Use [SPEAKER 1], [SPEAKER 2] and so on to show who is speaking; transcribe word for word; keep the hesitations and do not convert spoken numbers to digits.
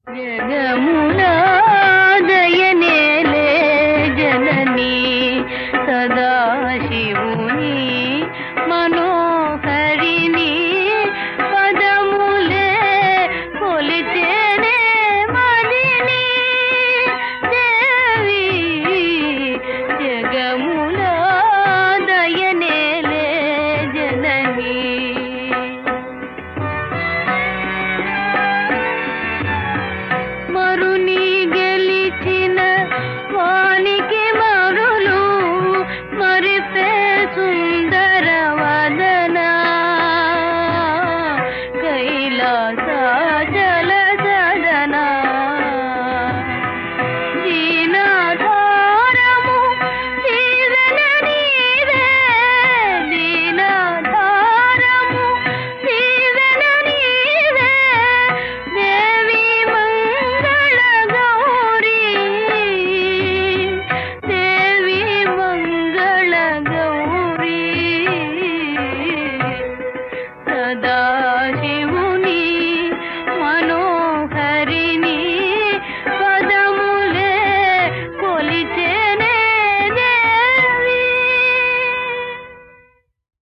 [SPEAKER 1] జగమునా దయనేలే జననీ సదాశివుని మనోహరిని పదములే కొలిచేనే మదిని దేవి జగమునా దయనేలే జననీ మరుని గెలిచిన వానికి మరులు మరిపే సుందర వదన కైలాస జల సదన దీనాధారము దీవెన నీవే దీనాధారము దీవెన నీవే దేవి మంగళ గౌరీ దేవి మంగళ గౌరీ సదాశివు